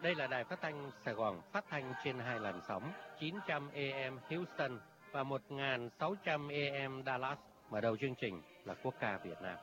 Đây là đài phát thanh Sài Gòn, phát thanh trên 2 làn sóng 900 AM Houston và 1600 AM Dallas. Mở đầu chương trình là quốc ca Việt Nam.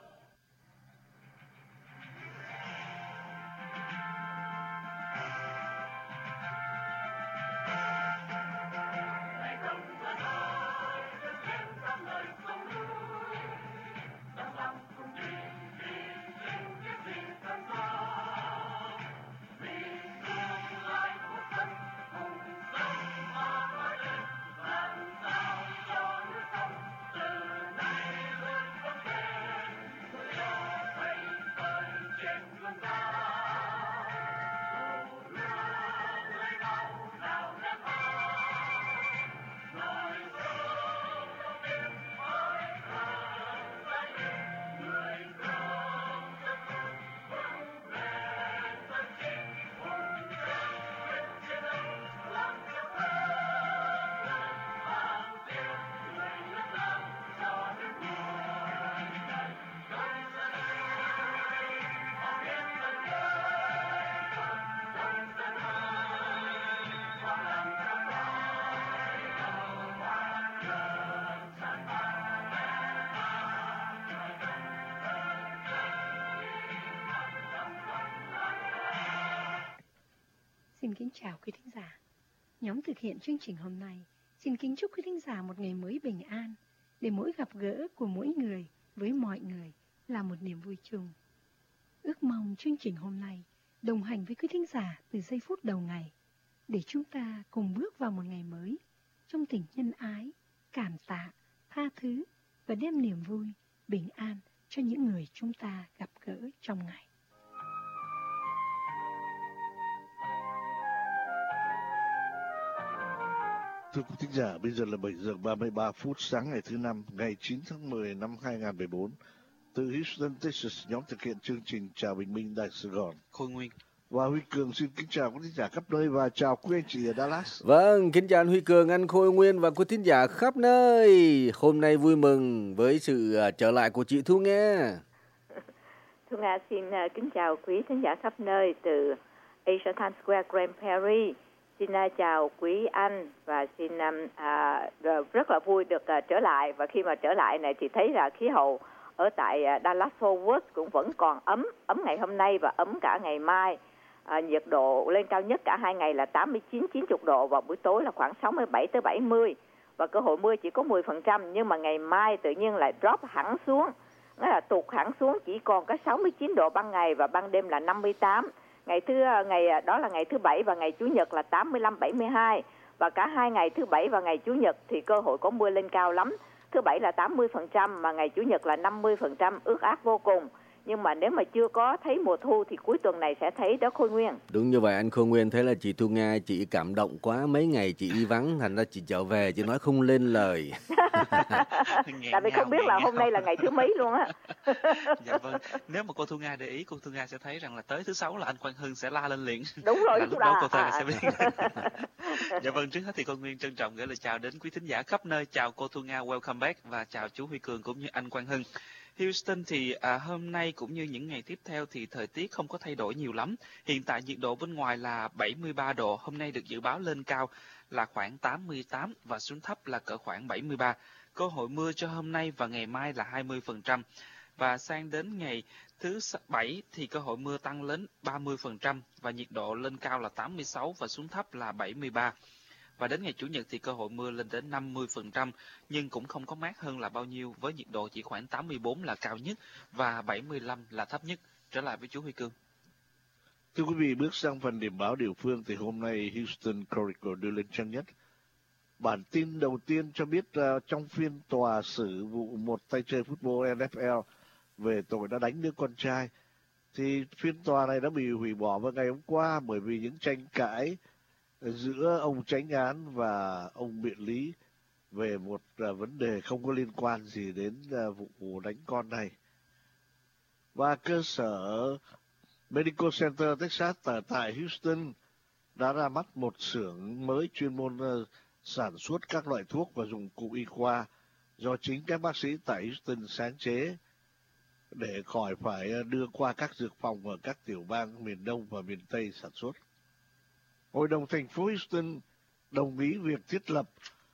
Xin kính chào quý thính giả. Nhóm thực hiện chương trình hôm nay xin kính chúc quý thính giả một ngày mới bình an, để mỗi gặp gỡ của mỗi người với mọi người là một niềm vui chung. Ước mong chương trình hôm nay đồng hành với quý thính giả từ giây phút đầu ngày, để chúng ta cùng bước vào một ngày mới trong tình nhân ái, cảm tạ, tha thứ và đem niềm vui, bình an cho những người chúng ta gặp gỡ trong ngày. Thưa quý thính giả, bây giờ là 7 giờ 33 phút sáng ngày thứ Năm, ngày 9 tháng 10 năm 2014. Từ Houston, Texas, nhóm thực hiện chương trình Chào Bình Minh Đài Sài Gòn, Khôi Nguyên và Huy Cường xin kính chào quý thính giả khắp nơi và chào quý anh chị ở Dallas. Vâng, kính chào anh Huy Cường, anh Khôi Nguyên và quý thính giả khắp nơi. Hôm nay vui mừng với sự trở lại của chị Thu Nga. Thu Nga xin kính chào quý thính giả khắp nơi từ Asia Times Square, Grand Prairie. Xin chào quý anh và xin rất là vui được trở lại. Và khi mà trở lại này thì thấy là khí hậu ở tại Dallas Fort Worth cũng vẫn còn ấm ngày hôm nay và ấm cả ngày mai. Nhiệt độ lên cao nhất cả hai ngày là 89-90 độ, và buổi tối là khoảng 67-70, và cơ hội mưa chỉ có 10%. Nhưng mà ngày mai tự nhiên lại drop hẳn xuống, nghĩa là tụt hẳn xuống, chỉ còn có 69 độ ban ngày và ban đêm là 58. Đó là ngày thứ Bảy và ngày Chủ nhật là 85-72, và cả hai ngày thứ Bảy và ngày Chủ nhật thì cơ hội có mưa lên cao lắm. Thứ Bảy là 80% mà ngày Chủ nhật là 50%, ướt át vô cùng. Nhưng mà nếu mà chưa có thấy mùa thu thì cuối tuần này sẽ thấy đó Khôi Nguyên. Đúng như vậy anh Khôi Nguyên, thấy là chị Thu Nga chị cảm động quá, mấy ngày chị đi vắng thành ra chị trở về chị nói không lên lời. Tại vì không biết là hôm nay là ngày thứ mấy luôn á. Dạ vâng, nếu mà cô Thu Nga để ý, cô Thu Nga sẽ thấy rằng là tới thứ Sáu là anh Quang Hưng sẽ la lên liền. Đúng rồi, lúc đó cô Thu Nga sẽ biết. Dạ vâng, trước hết thì Khôi Nguyên trân trọng gửi lời chào đến quý thính giả khắp nơi. Chào cô Thu Nga, welcome back, và chào chú Huy Cường cũng như anh Quang Hưng. Houston thì hôm nay cũng như những ngày tiếp theo thì thời tiết không có thay đổi nhiều lắm. Hiện tại nhiệt độ bên ngoài là 73 độ, hôm nay được dự báo lên cao là khoảng 88 và xuống thấp là cỡ khoảng 73. Cơ hội mưa cho hôm nay và ngày mai là 20%. Và sang đến ngày thứ Bảy thì cơ hội mưa tăng lên 30% và nhiệt độ lên cao là 86 và xuống thấp là 73. Và đến ngày Chủ nhật thì cơ hội mưa lên đến 50%, nhưng cũng không có mát hơn là bao nhiêu, với nhiệt độ chỉ khoảng 84 là cao nhất và 75 là thấp nhất. Trở lại với chú Huy Cương. Thưa quý vị, bước sang phần điểm báo địa phương thì hôm nay Houston Chronicle đưa lên trang nhất. Bản tin đầu tiên cho biết trong phiên tòa xử vụ một tay chơi football NFL về tội đã đánh đứa con trai, thì phiên tòa này đã bị hủy bỏ vào ngày hôm qua bởi vì những tranh cãi giữa ông chánh án và ông biện lý về một vấn đề không có liên quan gì đến vụ đánh con này. Và cơ sở Medical Center Texas tại Houston đã ra mắt một xưởng mới chuyên môn sản xuất các loại thuốc và dụng cụ y khoa do chính các bác sĩ tại Houston sáng chế để khỏi phải đưa qua các dược phòng ở các tiểu bang miền Đông và miền Tây sản xuất. Hội đồng thành phố Houston đồng ý việc thiết lập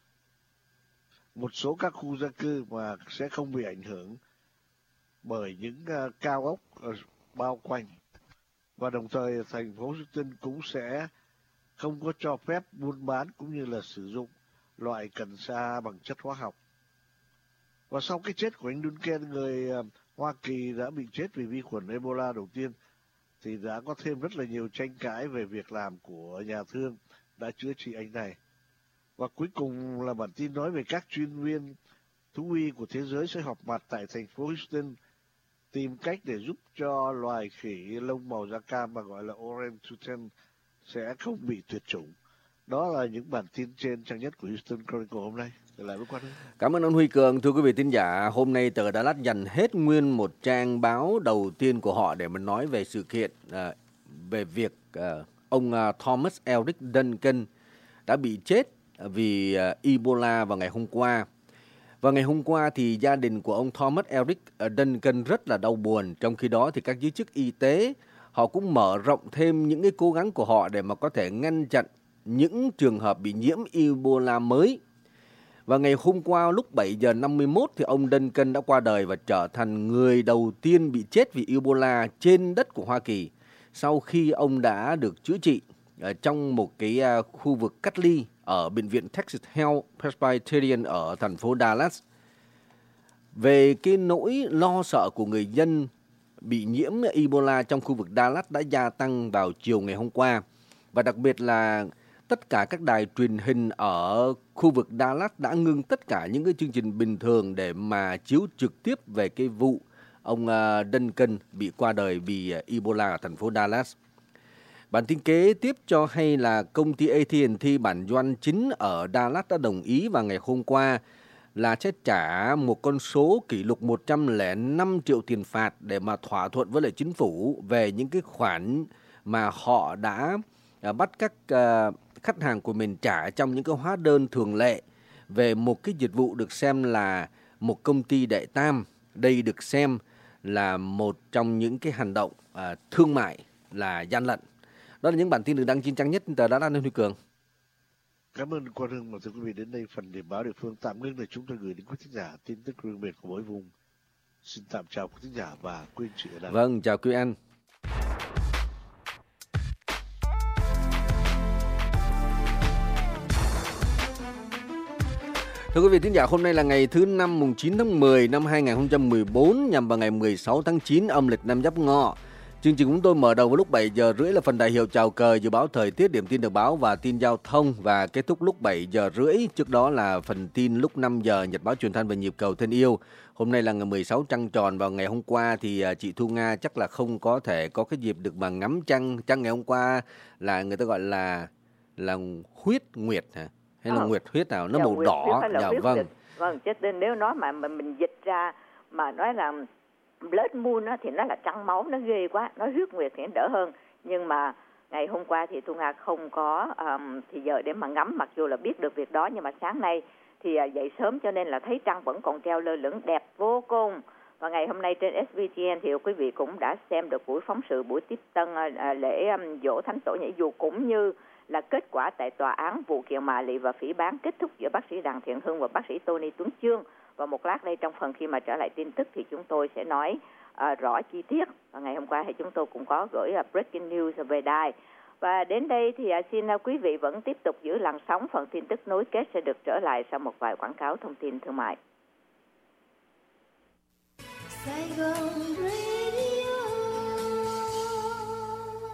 một số các khu dân cư mà sẽ không bị ảnh hưởng bởi những cao ốc bao quanh. Và đồng thời thành phố Houston cũng sẽ không có cho phép buôn bán cũng như là sử dụng loại cần sa bằng chất hóa học. Và sau cái chết của anh Duncan, người Hoa Kỳ đã bị chết vì vi khuẩn Ebola đầu tiên, thì đã có thêm rất là nhiều tranh cãi về việc làm của nhà thương đã chữa trị anh này. Và cuối cùng là bản tin nói về các chuyên viên thú y của thế giới sẽ họp mặt tại thành phố Houston tìm cách để giúp cho loài khỉ lông màu da cam mà gọi là orangutan sẽ không bị tuyệt chủng. Đó là những bản tin trên trang nhất của Houston Chronicle hôm nay. Lại với Quang Hưng. Cảm ơn ông Huy Cường. Thưa quý vị thính giả, hôm nay tờ Dallas dành hết nguyên một trang báo đầu tiên của họ để mà nói về sự kiện về việc ông Thomas Eric Duncan đã bị chết vì Ebola vào ngày hôm qua. Và ngày hôm qua thì gia đình của ông Thomas Eric Duncan rất là đau buồn. Trong khi đó thì các giới chức y tế họ cũng mở rộng thêm những cái cố gắng của họ để mà có thể ngăn chặn những trường hợp bị nhiễm Ebola mới. Và ngày hôm qua lúc 7 giờ 51 thì ông Duncan đã qua đời và trở thành người đầu tiên bị chết vì Ebola trên đất của Hoa Kỳ sau khi ông đã được chữa trị trong một cái khu vực cách ly ở bệnh viện Texas Health Presbyterian ở thành phố Dallas. Về cái nỗi lo sợ của người dân bị nhiễm Ebola trong khu vực Dallas đã gia tăng vào chiều ngày hôm qua. Và đặc biệt là tất cả các đài truyền hình ở khu vực Dallas đã ngưng tất cả những cái chương trình bình thường để mà chiếu trực tiếp về cái vụ ông Duncan bị qua đời vì Ebola ở thành phố Dallas. Bản tin kế tiếp cho hay là công ty AT&T bản doanh chính ở Dallas đã đồng ý vào ngày hôm qua là sẽ trả một con số kỷ lục 105 triệu tiền phạt để mà thỏa thuận với lại chính phủ về những cái khoản mà họ đã bắt các khách hàng của mình trả trong những cái hóa đơn thường lệ về một cái dịch vụ được xem là một công ty đệ tam. Đây được xem là một trong những cái hành động thương mại là gian lận. Đó là những bản tin được đăng trên trang nhất tờ Dallas Huy Cường. Cảm ơn Quang Hưng. Và thưa quý vị, đến đây phần điểm báo địa phương tạm ngưng để chúng tôi gửi đến quý thính giả tin tức riêng biệt của mỗi vùng. Xin tạm chào quý thính giả và quý anh chị ở đây. Vâng, chào quý anh. Thưa quý vị thính giả, hôm nay là ngày thứ Năm mùng 9 tháng 10 năm 2014 nhằm vào ngày 16 tháng 9 âm lịch năm Giáp Ngọ. Chương trình chúng tôi mở đầu vào lúc 7 giờ rưỡi là phần đại hiệu chào cờ, dự báo thời tiết, điểm tin được báo và tin giao thông, và kết thúc lúc 7 giờ rưỡi. Trước đó là phần tin lúc 5 giờ nhật báo truyền thanh và nhịp cầu thân yêu. Hôm nay là ngày 16 trăng tròn. Vào ngày hôm qua thì chị Thu Nga chắc là không có thể có cái dịp được mà ngắm trăng. Trăng ngày hôm qua là người ta gọi là huyết nguyệt hả? Hay là nguyệt huyết nào? Nó màu đỏ. Dạ vâng. Vâng, chứ nếu nói mà mình dịch ra mà nói là blood moon á, thì nó là trăng máu, nó ghê quá, nói huyết nguyệt thì nó đỡ hơn. Nhưng mà ngày hôm qua thì Thu Nga không có thì giờ để mà ngắm, mặc dù là biết được việc đó, nhưng mà sáng nay thì dậy sớm cho nên là thấy trăng vẫn còn treo lơ lửng đẹp vô cùng. Và ngày hôm nay trên SVTN thì quý vị cũng đã xem được buổi phóng sự, buổi tiếp tân lễ dỗ thánh tổ nhảy dù, cũng như là kết quả tại tòa án vụ kiện mạ lị và phỉ báng kết thúc giữa bác sĩ Đặng Thiện Hưng và bác sĩ Tony Tuấn Chương. Và một lát đây trong phần khi mà trở lại tin tức thì chúng tôi sẽ nói rõ chi tiết. Và ngày hôm qua thì chúng tôi cũng có gửi breaking news về đài. Và đến đây thì xin quý vị vẫn tiếp tục giữ làn sóng, phần tin tức nối kết sẽ được trở lại sau một vài quảng cáo thông tin thương mại.